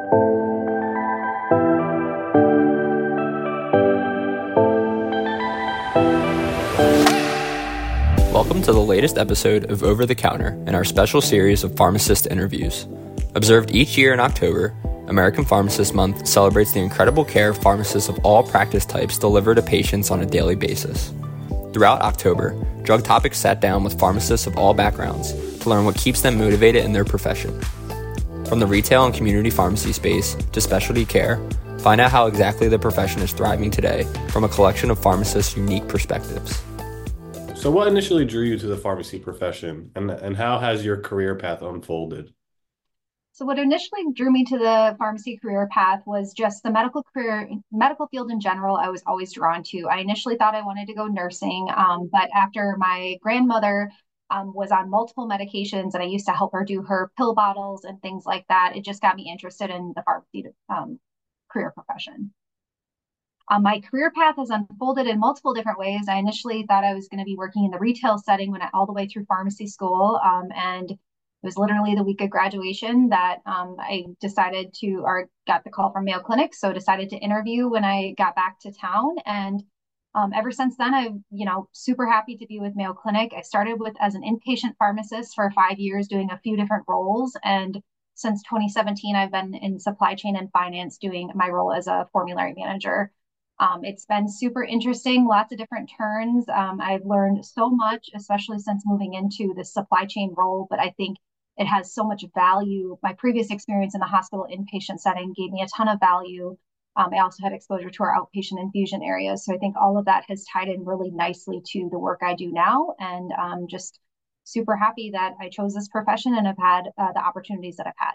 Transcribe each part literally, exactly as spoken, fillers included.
Welcome to the latest episode of Over the Counter in our special series of pharmacist interviews. Observed each year in October, American Pharmacist Month celebrates the incredible care pharmacists of all practice types deliver to patients on a daily basis. Throughout October, Drug Topics sat down with pharmacists of all backgrounds to learn what keeps them motivated in their profession. From the retail and community pharmacy space to specialty care, find out how exactly the profession is thriving today from a collection of pharmacists' unique perspectives. So what initially drew you to the pharmacy profession, and, and how has your career path unfolded? So what initially drew me to the pharmacy career path was just the medical career, medical field in general. I was always drawn to. I initially thought I wanted to go nursing, um, but after my grandmother um, was on multiple medications and I used to help her do her pill bottles and things like that, it just got me interested in the pharmacy um, career profession. Um, my career path has unfolded in multiple different ways. I initially thought I was going to be working in the retail setting when I all the way through pharmacy school. Um, and it was literally the week of graduation that um, I decided to, or got the call from Mayo Clinic. So decided to interview when I got back to town. And um, ever since then, I'm, you know, super happy to be with Mayo Clinic. I started with as an inpatient pharmacist for five years, doing a few different roles. And since twenty seventeen, I've been in supply chain and finance doing my role as a formulary manager. Um, it's been super interesting, lots of different turns. Um, I've learned so much, especially since moving into the supply chain role, but I think it has so much value. My previous experience in the hospital inpatient setting gave me a ton of value. Um, I also had exposure to our outpatient infusion areas. So I think all of that has tied in really nicely to the work I do now. And um, just super happy that I chose this profession and have had uh, the opportunities that I've had.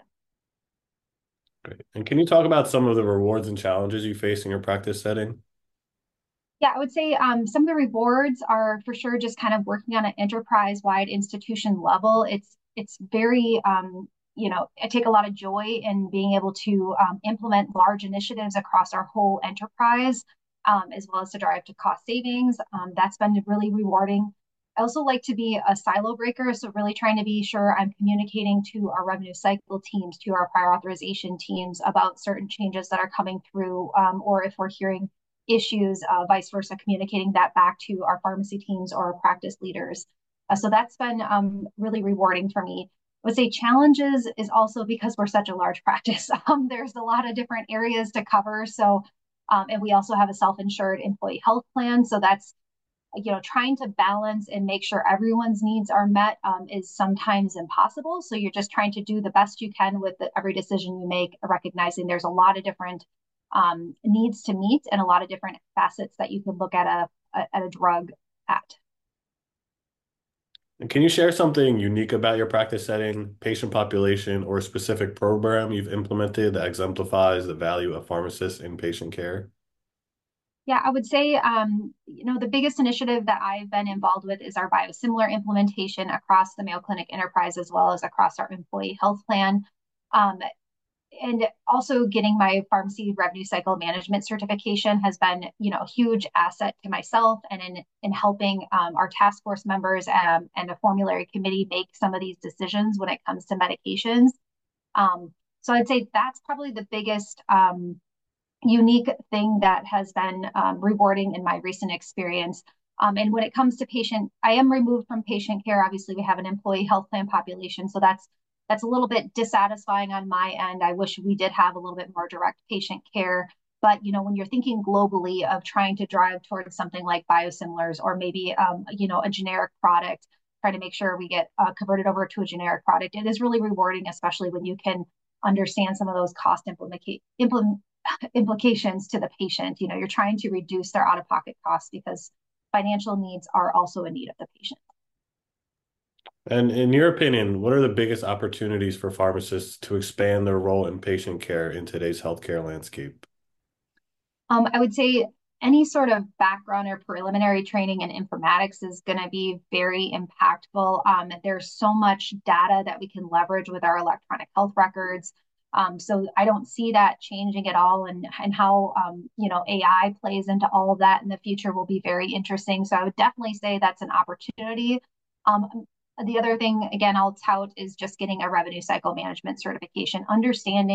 Great. And can you talk about some of the rewards and challenges you face in your practice setting? Yeah, I would say um, some of the rewards are for sure just kind of working on an enterprise-wide institution level. It's it's very, um, you know, I take a lot of joy in being able to um, implement large initiatives across our whole enterprise, um, as well as to drive to cost savings. Um, that's been really rewarding. I also like to be a silo breaker, so really trying to be sure I'm communicating to our revenue cycle teams, to our prior authorization teams about certain changes that are coming through, um, or if we're hearing issues, uh, vice versa, communicating that back to our pharmacy teams or our practice leaders. Uh, so that's been um, really rewarding for me. I would say challenges is also because we're such a large practice. Um, there's a lot of different areas to cover. So, um, and we also have a self-insured employee health plan. So that's, you know, trying to balance and make sure everyone's needs are met um, is sometimes impossible. So you're just trying to do the best you can with the, every decision you make, recognizing there's a lot of different um, needs to meet and a lot of different facets that you could look at a, a at a drug at. And can you share something unique about your practice setting, patient population, or a specific program you've implemented that exemplifies the value of pharmacists in patient care? Yeah, I would say, um, you know, the biggest initiative that I've been involved with is our biosimilar implementation across the Mayo Clinic enterprise, as well as across our employee health plan. Um, and also getting my pharmacy revenue cycle management certification has been, you know, a huge asset to myself and in, in helping um, our task force members um, and the formulary committee make some of these decisions when it comes to medications. Um, so I'd say that's probably the biggest um, unique thing that has been um, rewarding in my recent experience. Um, and when it comes to patient, I am removed from patient care. Obviously, we have an employee health plan population, so that's that's a little bit dissatisfying on my end. I wish we did have a little bit more direct patient care. But you know, when you're thinking globally of trying to drive towards something like biosimilars or maybe um, you know a generic product, try to make sure we get uh, converted over to a generic product, it is really rewarding, especially when you can understand some of those cost implement, implement implications to the patient. You know, you're trying to reduce their out-of-pocket costs because financial needs are also a need of the patient. And in your opinion, what are the biggest opportunities for pharmacists to expand their role in patient care in today's healthcare landscape? Um, I would say any sort of background or preliminary training in informatics is going to be very impactful. Um, there's so much data that we can leverage with our electronic health records. Um, so I don't see that changing at all, and and how um, you know A I plays into all of that in the future will be very interesting. So I would definitely say that's an opportunity. Um, the other thing, again, I'll tout is just getting a revenue cycle management certification, understanding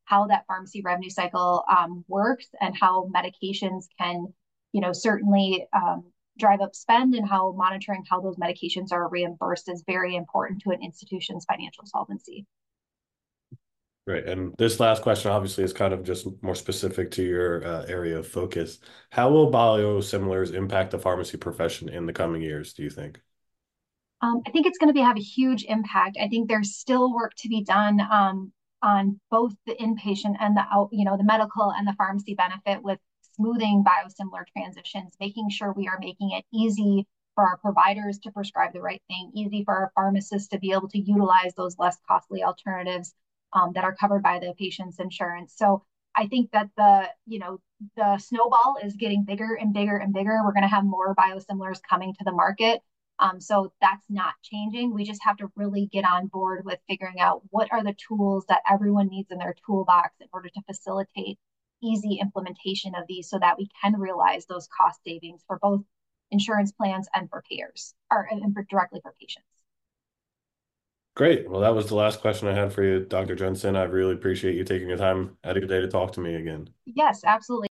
how that pharmacy revenue cycle um, works and how medications can, you know, certainly um, drive up spend, and how monitoring how those medications are reimbursed is very important to an institution's financial solvency. Right. And this last question obviously is kind of just more specific to your uh, area of focus. How will biosimilars impact the pharmacy profession in the coming years, do you think? Um, I think it's going to be have a huge impact. I think there's still work to be done um, on both the inpatient and the out, you know, the medical and the pharmacy benefit with smoothing biosimilar transitions, making sure we are making it easy for our providers to prescribe the right thing, easy for our pharmacists to be able to utilize those less costly alternatives um, that are covered by the patient's insurance. So I think that the, you know, the snowball is getting bigger and bigger and bigger. We're going to have more biosimilars coming to the market. Um, so that's not changing. We just have to really get on board with figuring out what are the tools that everyone needs in their toolbox in order to facilitate easy implementation of these so that we can realize those cost savings for both insurance plans and for payers, or and for directly for patients. Great. Well, that was the last question I had for you, Doctor Jensen. I really appreciate you taking your time out of your day to talk to me again. Yes, absolutely.